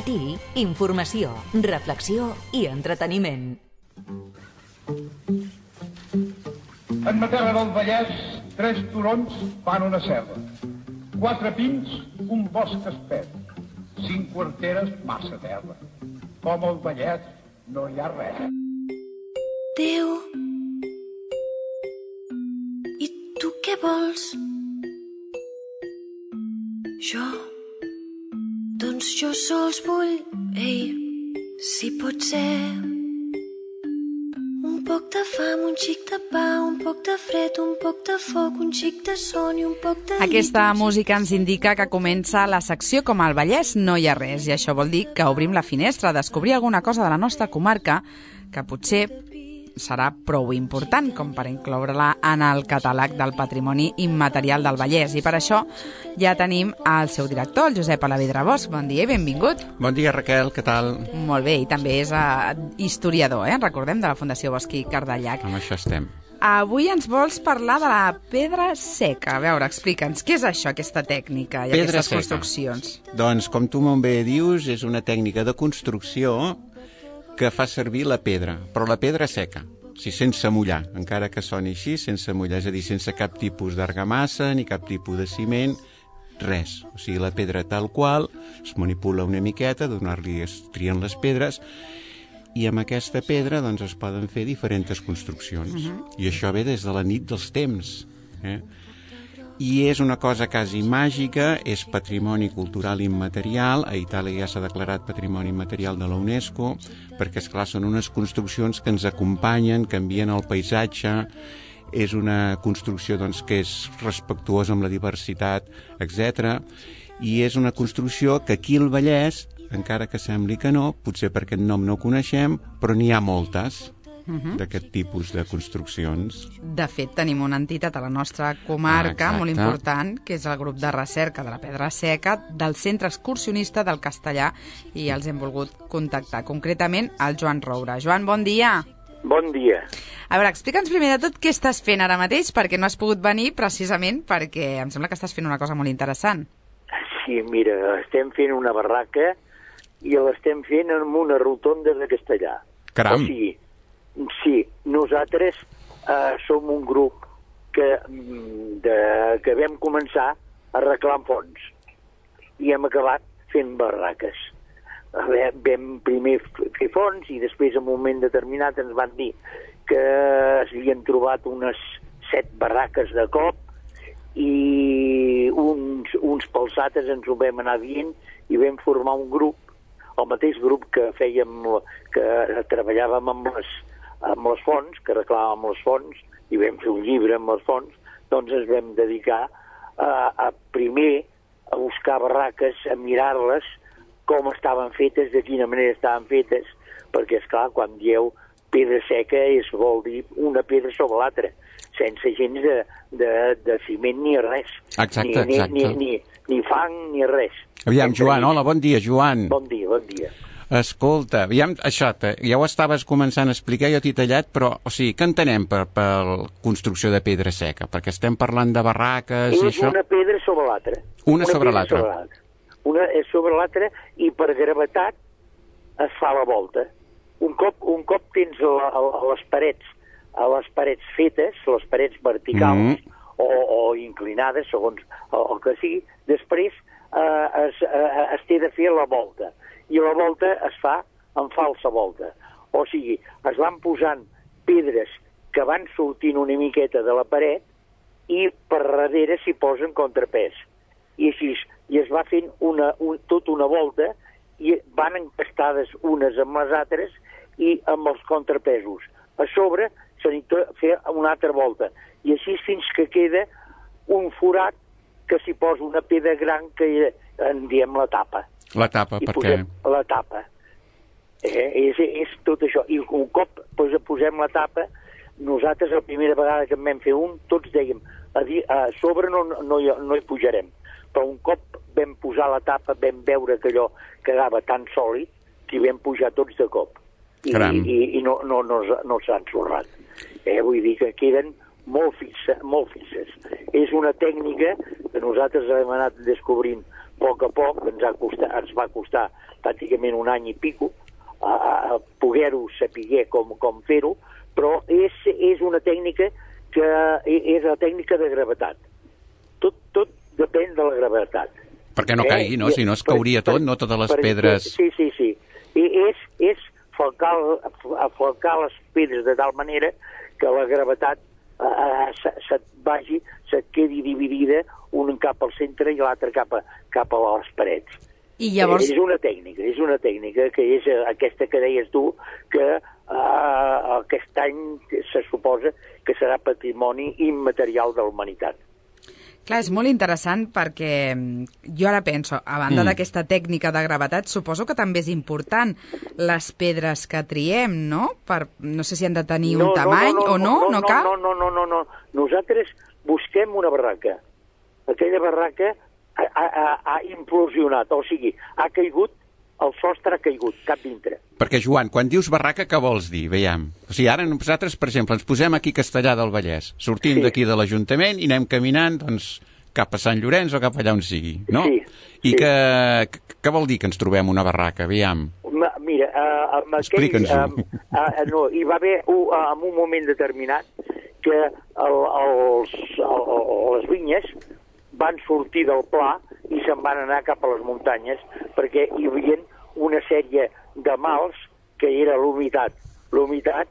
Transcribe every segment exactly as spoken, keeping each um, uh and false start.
matí, informació, reflexió i entreteniment. En Matera del Vallès, tres turons fan una serra. Quatre pins, un bosc espès. Cinc quarteres, massa terra. Com al Vallès no hi ha res. Déu, i tu què vols? Jo, doncs jo sols vull, ei, si pot ser, un poc de fam, un xic de pa, un poc de fred, un poc de foc, un xic de son i un poc de... Aquesta música ens indica que comença la secció Com al Vallès no hi ha res, i això vol dir que obrim la finestra a descobrir alguna cosa de la nostra comarca que potser serà prou important com per incloure-la en el catàleg del patrimoni immaterial del Vallès. I per això ja tenim el seu director, el Josep Alavedra Bosch. Bon dia i benvingut. Bon dia, Raquel, què tal? Molt bé, i també és uh, historiador, eh? Recordem, de la Fundació Bosch i Cardellac. Amb això estem. Avui ens vols parlar de la pedra seca. A veure, explica'ns, què és això, aquesta tècnica i pedra aquestes seca. construccions? Doncs, com tu molt bé dius, és una tècnica de construcció que fa servir la pedra, però la pedra seca, o sigui, sense mullar, encara que soni així, sense mullar, és a dir, sense cap tipus d'argamassa ni cap tipus de ciment, res. O sigui, la pedra tal qual, es manipula una miqueta, donar-li, es trien les pedres, i amb aquesta pedra doncs, es poden fer diferents construccions. Uh-huh. I això ve des de la nit dels temps. Eh? I és una cosa quasi màgica, és patrimoni cultural immaterial, a Itàlia ja s'ha declarat patrimoni immaterial de la UNESCO, perquè, esclar, són unes construccions que ens acompanyen, canvien el paisatge, és una construcció doncs, que és respectuosa amb la diversitat, etcètera. I és una construcció que aquí al Vallès, encara que sembli que no, potser per aquest nom no ho coneixem, però n'hi ha moltes. Uh-huh. D'aquest tipus de construccions. De fet, tenim una entitat a la nostra comarca, ah, molt important, que és el grup de recerca de la pedra seca del Centre Excursionista del Castellà, i els hem volgut contactar, concretament el Joan Roura. Joan, bon dia. Bon dia. A veure, explica'ns primer de tot què estàs fent ara mateix, perquè no has pogut venir precisament perquè em sembla que estàs fent una cosa molt interessant. Sí, mira, estem fent una barraca i l'estem fent en una rotonda de Castellà. Caram. O sigui, sí, nosaltres eh, som un grup que, de, que vam començar arreglant fons i hem acabat fent barraques. Vam primer fer fons i després, en un moment determinat, ens van dir que s'havien trobat unes set barraques de cop i uns, uns palsates ens ho vam anar dient i vam formar un grup, el mateix grup que fèiem, que treballàvem amb les, amb les fonts, que reclamàvem les fonts, i vam fer un llibre amb les fonts, doncs ens vam dedicar a, a primer a buscar barraques, a mirar-les, com estaven fetes, de quina manera estaven fetes, perquè, esclar, quan dieu pedra seca es vol dir una pedra sobre l'altra, sense gens de, de, de ciment ni res. Exacte, ni, exacte. Ni, ni, ni fang ni res. Aviam, Joan, hola, bon dia, Joan. Bon dia, bon dia. Escolta, aviam, això, ja ho estaves començant a explicar, jo t'he tallat, però, o sigui, què entenem per, per construcció de pedra seca? Perquè estem parlant de barraques i això... És una pedra sobre l'altra. Una, una sobre l'altra. Una és sobre l'altra i per gravetat es fa la volta. Un cop, un cop tens la, a les parets, a les parets fetes, les parets verticals mm-hmm. o, o inclinades, segons el, el que sigui, després eh, es, eh, es té de fer la volta. I la volta es fa en falsa volta. O sigui, es van posant pedres que van sortint una miqueta de la paret i per darrere s'hi posen contrapès. I així, i es va fent una, un, tota una volta i van encastades unes amb les altres i amb els contrapesos. A sobre se n'hi fer una altra volta. I així fins que queda un forat que s'hi posa una pedra gran que en diem la tapa. La tapa, I per què? La tapa. Eh, és, és tot això. I un cop pues, posem la tapa, nosaltres la primera vegada que en vam fer un, tots dèiem, a, dir, a sobre no, no, hi, no hi pujarem. Però un cop vam posar la tapa, vam veure que allò quedava tan sòlid que hi vam pujar tots de cop. I, i, i no, no, no, no s'ha ensorrat. Eh, vull dir que queden molt, fixa, molt fixes. És una tècnica que nosaltres hem anat descobrint poc a poc, ens, ha costat, ens va costar pràcticament un any i pico a, a poder-ho saber com, com fer-ho, però és, és una tècnica que és la tècnica de gravetat. Tot, tot depèn de la gravetat. Perquè no caigui, no? Si no es cauria tot, no totes les pedres... Sí, sí, sí. I és, és falcar, falcar les pedres de tal manera que la gravetat eh, se't vagi, se't quedi dividida un cap al centre i l'altre cap, a, cap a les parets. I llavors... És una tècnica, és una tècnica que és aquesta que deies tu, que eh, aquest any se suposa que serà patrimoni immaterial de la humanitat. Clar, és molt interessant perquè jo ara penso, a banda mm. d'aquesta tècnica de gravetat, suposo que també és important les pedres que triem, no? Per, no sé si han de tenir no, un tamany no, no, o no, no, no, no cal? No, no, no, no, no. Nosaltres busquem una barraca. Aquella barraca ha, ha, ha implosionat, o sigui, ha caigut, el sostre ha caigut, cap dintre. Perquè, Joan, quan dius barraca, què vols dir? Veiem. O sigui, ara nosaltres, per exemple, ens posem aquí a Castellar del Vallès, sortim sí. d'aquí de l'Ajuntament i anem caminant, doncs, cap a Sant Llorenç o cap allà on sigui, no? Sí. I sí. què que vol dir que ens trobem una barraca? Veiem. Ma, mira, uh, amb aquell... Explica'ns-ho. Uh, uh, no, hi va haver, uh, en un moment determinat, que el, els, el, les vinyes van sortir del pla i se'n van anar cap a les muntanyes perquè hi havia una sèrie de mals que era l'humitat. L'humitat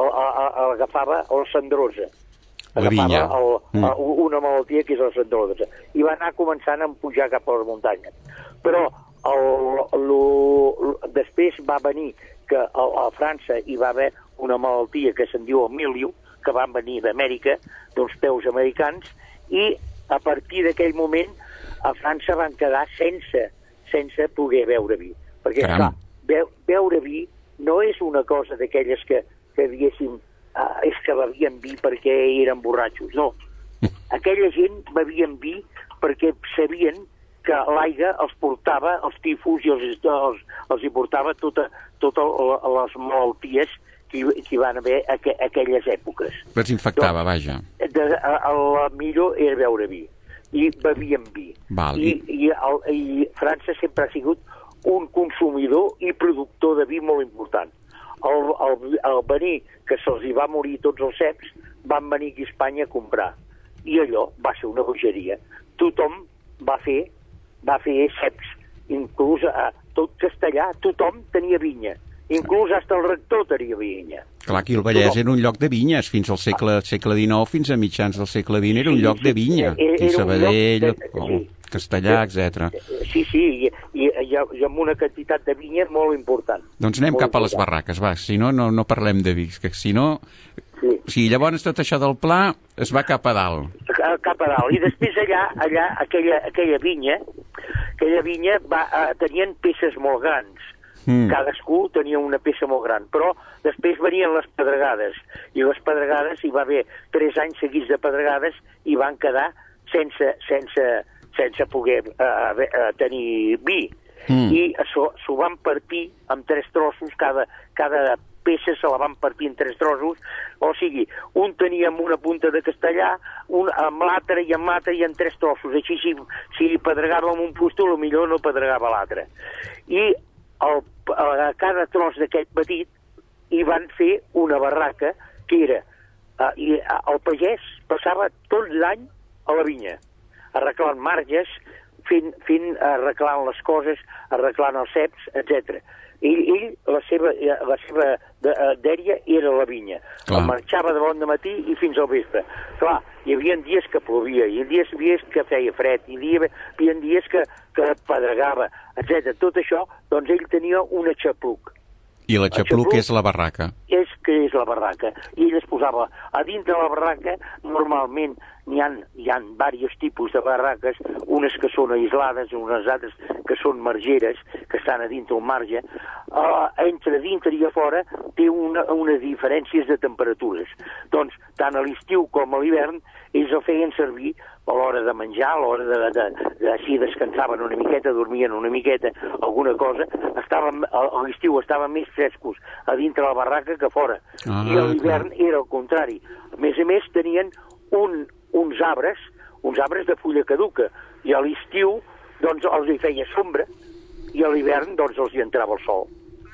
agafava la cendrosa. La vinya. El, mm. una malaltia que és la cendrosa. I va anar començant a pujar cap a les muntanyes. Però el, el, el, després va venir que a, a França hi va haver una malaltia que se'n diu el miliu, que van venir d'Amèrica, d'uns peus americans, i a partir d'aquell moment a França van quedar sense, sense poder beure vi. Perquè, Caram. clar, beure vi no és una cosa d'aquelles que, que diguéssim, uh, és que bevien vi perquè eren borratxos. No. Aquella gent bevien vi perquè sabien que l'aigua els portava els tifus i els, els, els hi portava totes tota les malalties que hi van haver aqu aquelles èpoques. Els infectava, doncs, vaja. De, a, a, la millor era beure vi. I bevien vi. Val. I, i, el, I França sempre ha sigut un consumidor i productor de vi molt important. Al, al, al venir, que se'ls hi va morir tots els ceps, van venir aquí a Espanya a comprar. I allò va ser una bogeria. Tothom va fer, va fer ceps. Inclús a tot Castellà, tothom tenia vinya. Inclús hasta el rector tenia vinya. Clar, aquí el Vallès era un lloc de vinyes, fins al segle, segle dinou, fins a mitjans del segle vint, era un lloc de vinya. Era, era I Sabadell, de, sí. Castellà, etcètera. Sí, sí, i, i, i, i amb una quantitat de vinya molt important. Doncs anem molt cap a les barraques, va, si no, no, no parlem de vi, que si no... Sí. Sí, llavors tot això del pla es va cap a dalt. Cap a dalt. I després allà, allà aquella, aquella vinya, aquella vinya va, uh, tenien peces molt grans. Mm. Cadascú tenia una peça molt gran, però després venien les pedregades, i les pedregades, hi va haver tres anys seguits de pedregades, i van quedar sense, sense, sense poder uh, uh, tenir vi. Mm. I s'ho van partir en tres trossos, cada, cada peça se la van partir en tres trossos, o sigui, un tenia amb una punta de castellà, un amb l'altre i amb l'altre i en tres trossos, així si, si pedregava amb un puesto, potser no pedregava l'altre. I el, a cada tros d'aquest petit hi van fer una barraca que era, uh, i el pagès passava tot l'any a la vinya, arreglant marges, fent, fent arreglant les coses, arreglant els ceps, etcètera. Ell, ell, la seva, la seva dèria era la vinya. El marxava de bon de matí i fins al vespre. Clar, hi havia dies que plovia, hi havia dies que feia fred, hi havia, hi havia dies que, que pedregava, etcètera. Tot això, doncs ell tenia una xapluc. I la xapluc és la barraca. És que és la barraca. I ell es posava a dins de la barraca, normalment n'hi ha, hi ha diversos tipus de barraques, unes que són aislades, unes altres que són margeres, que estan a dintre un marge. Uh, entre dintre i a fora té una, unes diferències de temperatures. Doncs, tant a l'estiu com a l'hivern, ells el feien servir a l'hora de menjar, a l'hora de, de, de, de, si descansaven una miqueta, dormien una miqueta, alguna cosa, estaven, a, a l'estiu estaven més frescos a dintre la barraca que fora. Ah, I a l'hivern era el contrari. A més a més, tenien un, uns arbres, uns arbres de fulla caduca, i a l'estiu doncs els hi feia sombra, i a l'hivern doncs els hi entrava el sol.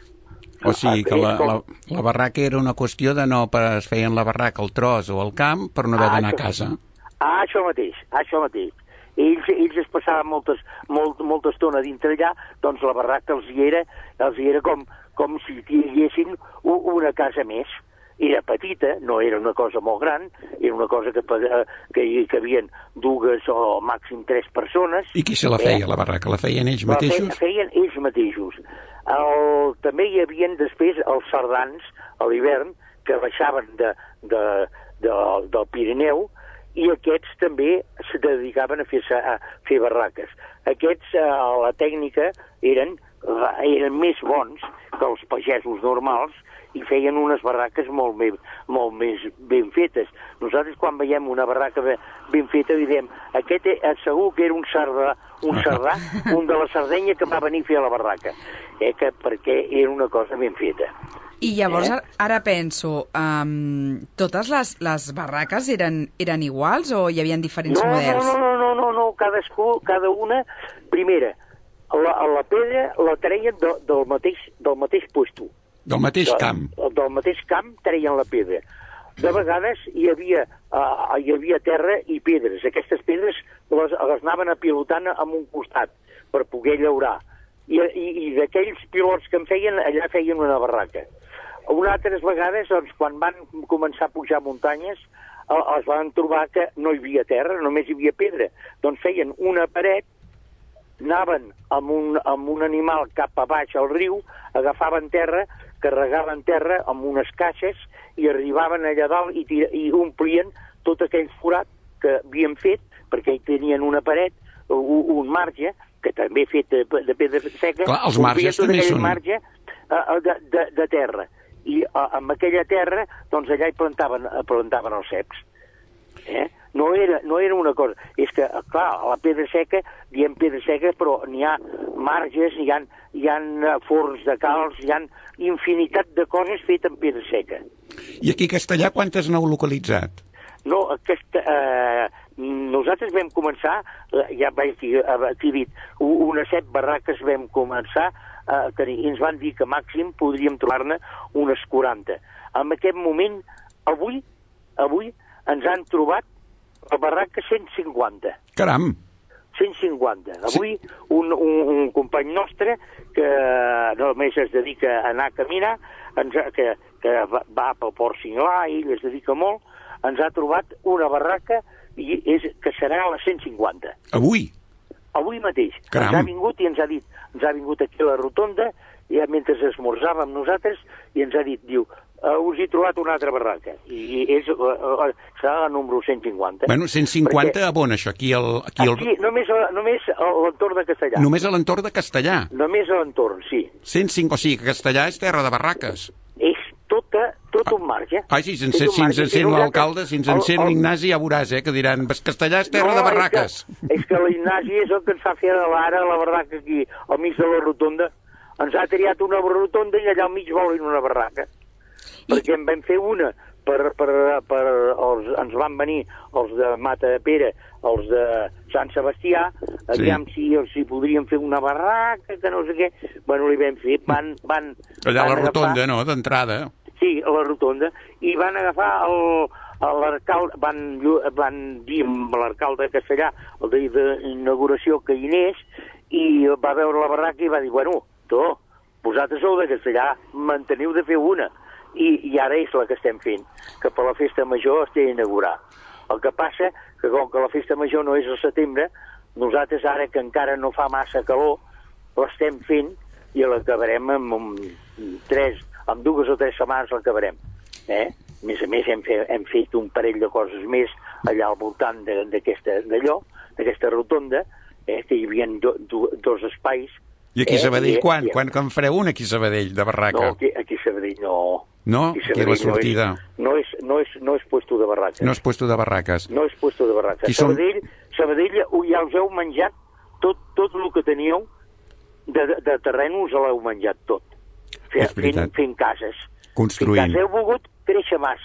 O sigui que la, la, la barraca era una qüestió de no es feien la barraca al tros o al camp per no haver d'anar a casa. Ah, això mateix, això mateix. Ells, ells es passaven moltes, molt, molta estona dintre allà, doncs la barraca els hi era, els hi era com, com si tinguessin una casa més. Era petita, no era una cosa molt gran, era una cosa que, que hi cabien dues o màxim tres persones. I qui se la feia, eh? La barraca? La feien ells mateixos? La feien ells mateixos. El, també hi havia després els sardans a l'hivern que baixaven de, de, de, del Pirineu, i aquests també se dedicaven a fer, a fer barraques. Aquests, a la tècnica, eren, eren més bons que els pagesos normals, i feien unes barraques molt més, molt més ben fetes. Nosaltres, quan veiem una barraca ben feta, diem, aquest segur que era un sardà, un sardà, un de la Sardenya que va venir a fer la barraca, eh, que, perquè era una cosa ben feta. I llavors, eh? ara penso, um, totes les, les barraques eren, eren iguals o hi havia diferents no, models? No, no, no, no, no, cadascú, cada una, primera, la, la pedra la treien de, del mateix, del mateix puesto. Del mateix camp. Del, del mateix camp treien la pedra. De vegades hi havia, uh, hi havia terra i pedres. Aquestes pedres les, les anaven apilotant amb un costat per poder llaurar. I, i, i d'aquells pilots que en feien, allà feien una barraca. Unes altres vegades, doncs, quan van començar a pujar muntanyes, uh, es van trobar que no hi havia terra, només hi havia pedra. Doncs feien una paret, anaven amb un, amb un animal cap a baix al riu, agafaven terra, carregaven terra amb unes caixes i arribaven allà dalt i, tira, i omplien tot aquell forat que havien fet, perquè hi tenien una paret, un, un marge, que també fet de, de pedra seca. Clar, els marges també són... marge uh, de, de, de terra. I uh, amb aquella terra, doncs allà hi plantaven, plantaven els ceps. Eh? No era, no era una cosa... És que, clar, a la pedra seca, diem pedra seca, però n'hi ha marges, hi ha, hi ha forns de calç, hi ha infinitat de coses fetes amb pedra seca. I aquí a Castellà quantes n'heu localitzat? No, aquesta, eh, nosaltres vam començar, ja vaig dir, aquí dit, unes set barraques vam començar a tenir, i ens van dir que màxim podríem trobar-ne unes quaranta. En aquest moment, avui, avui, ens han trobat la barraca cent cinquanta. Caram! cent cinquanta. Avui sí. un, un, un company nostre que només es dedica a anar a caminar, ens ha, que, que va, va pel Port Singlar, ell es dedica molt, ens ha trobat una barraca i és, que serà a la cent cinquanta. Avui? Avui mateix. Caram. Ens ha vingut i ens ha dit, ens ha vingut aquí a la rotonda, ja mentre esmorzàvem nosaltres, i ens ha dit, diu, uh, us he trobat una altra barraca, i és, uh, uh, serà la número cent cinquanta. Bueno, cent cinquanta perquè... a on, això? Aquí, el, aquí, el... aquí només, a, només a l'entorn de Castellà. Només a l'entorn de Castellà? Només a l'entorn, sí. cent cinc, o sigui, que Castellà és terra de barraques. És tota, tot un marge. Ai, si ens encén l'alcalde, si ens encén l'Ignasi, ja veuràs, eh, que diran, Castellà és terra no, de barraques. És que, és que l'Ignasi és el que ens fa fer ara la barraca aquí, al mig de la rotonda. Ens ha triat una rotonda i allà al mig volen una barraca. I... Perquè en vam fer una, per, per, per els, ens van venir els de Mata de Pere, els de Sant Sebastià, aviam sí. si els hi podrien fer una barraca, que no sé què. Bueno, li vam fer, van... van allà a la rotonda, agafar... no?, d'entrada. Sí, a la rotonda, i van agafar el... l'alcalde, van, van dir amb l'alcalde de Castellà, el dia d'inauguració, que hi anés, i va veure la barraca i va dir, bueno, tu, vosaltres sou de Castellà, manteniu de fer una, i, i ara és la que estem fent, que per la festa major es té d'inaugurar. El que passa que com que la festa major no és al setembre, nosaltres ara que encara no fa massa calor, l'estem fent i l'acabarem amb, amb, tres, amb dues o tres setmanes l'acabarem. Eh? A més a més hem, fe, hem fet un parell de coses més allà al voltant d'allò, d'aquesta rotonda, eh? Que hi havia do, do, dos espais. I aquí a Sabadell eh, quan? I, Quan en fareu una aquí a Sabadell, de barraca? No, aquí, aquí a Sabadell no. No? Aquí, aquí la sortida. No és, no, és, no és puesto de barraques. No és puesto de barraques. No és puesto de barraques. Som... Sabadell, Sabadell ja us heu menjat tot, tot el que teníeu de, de, de terreny, us l'heu menjat tot. Fent, fent cases. Construint. Fent cases. Heu volgut créixer massa.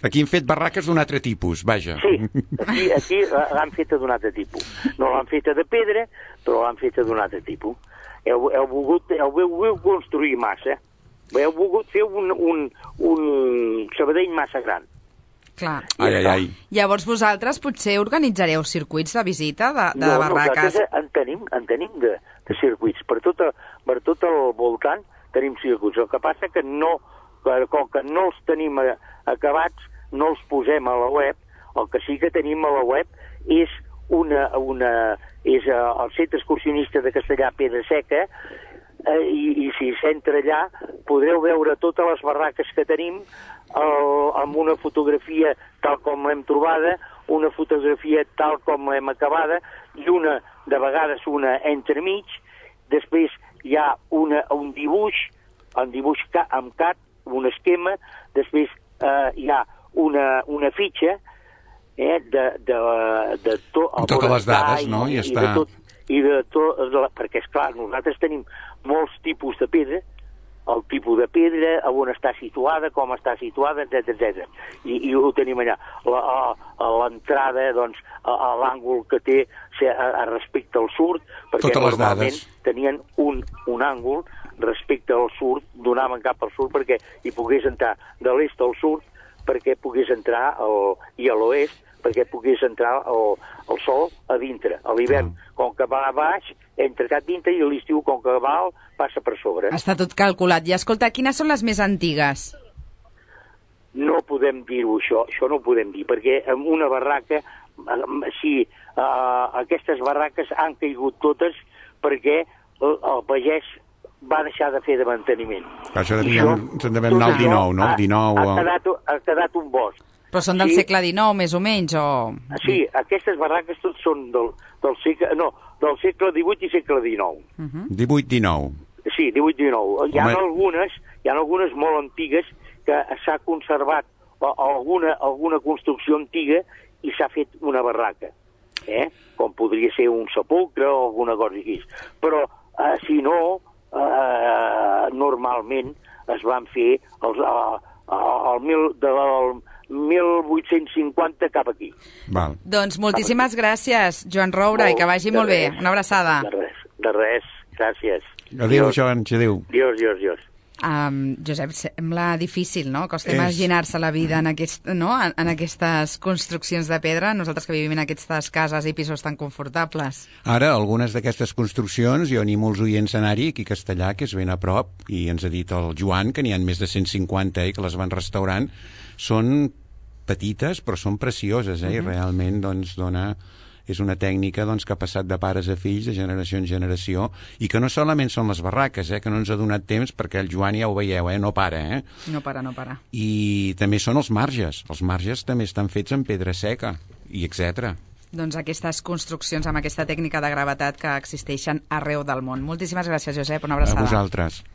Aquí hem fet barraques d'un altre tipus, vaja. Sí, aquí, aquí l'han feta d'un altre tipus. No l'han feta de pedra, però l'han feta d'un altre tipus. Heu, heu, volgut, heu, heu volgut construir massa. Heu volgut fer un, un, un Sabadell massa gran. Clar. Ai, ai, ai. Llavors vosaltres potser organitzareu circuits de visita de, de no, barraques? No, en tenim, en tenim de, de circuits. Per tot, a, per tot el voltant tenim circuits. El que passa que no, com que no els tenim acabats, no els posem a la web. El que sí que tenim a la web és una, una és el Centre Excursionista de Castellà Pedra Seca, eh, i, i si s'entra allà podreu veure totes les barraques que tenim el, amb una fotografia tal com l'hem trobada, una fotografia tal com l'hem acabada, i una, de vegades, una entremig. Després hi ha una, un dibuix, un dibuix ca, amb cat, un esquema. Després eh, hi ha una, una fitxa, eh, de, de, de to, totes les dades, no? I, i, està... i de tot, i de tot, perquè, esclar, nosaltres tenim molts tipus de pedra, el tipus de pedra, on està situada, com està situada, etcètera, etcètera. I, i ho tenim allà. L'entrada, doncs, a, a l'àngul que té a, a respecte al sud, perquè totes les normalment dades. Tenien un, un àngul respecte al sud, donaven cap al sud perquè hi pogués entrar de l'est al sud, perquè pogués entrar el, i a l'oest, perquè pogués entrar el, el sol a dintre. A l'hivern, mm. com que va a baix, entra cap dintre, i a l'estiu, com que va alt, passa per sobre. Està tot calculat. I escolta, quines són les més antigues? No podem dir-ho, això. Això no ho podem dir, perquè en una barraca, sí, uh, aquestes barraques han caigut totes perquè el, el pagès va deixar de fer de manteniment. Això devien, devien anar al dinou, no? Ha, dinou, ha, quedat, ha quedat un bosc. Però són del sí. segle dinou, més o menys, o...? Sí, aquestes barraques tots són del, del segle... No, del segle divuit i segle dinou. Uh -huh. divuit dinou. Sí, divuit dinou. Hi ha Home. algunes, hi ha algunes molt antigues que s'ha conservat alguna, alguna construcció antiga i s'ha fet una barraca, eh? Com podria ser un sepulcre o alguna cosa així. Però, eh, si no, eh, normalment es van fer els, eh, el, mil, del mil vuit-cents cinquanta cap aquí. Val. Doncs moltíssimes gràcies, Joan Roura, i que vagi molt bé. Una abraçada. De res, de res. Gràcies. Adéu, Joan, adéu. Adiós, adiós, adiós. Um, Josep, sembla difícil, no? Costa És... imaginar-se la vida en, aquest, no? en, en aquestes construccions de pedra, nosaltres que vivim en aquestes cases i pisos tan confortables. Ara, algunes d'aquestes construccions, jo animo els oients a anar-hi, aquí a Castellà, que és ben a prop, i ens ha dit el Joan, que n'hi ha més de cent cinquanta, eh, que les van restaurant, són petites, però són precioses, eh, uh-huh. i realment, doncs, dona... és una tècnica doncs, que ha passat de pares a fills, de generació en generació, i que no solament són les barraques, eh, que no ens ha donat temps, perquè el Joan ja ho veieu, eh, no para. Eh? No para, no para. I també són els marges. Els marges també estan fets en pedra seca, i etcètera. Doncs aquestes construccions amb aquesta tècnica de gravetat que existeixen arreu del món. Moltíssimes gràcies, Josep, una abraçada. A vosaltres.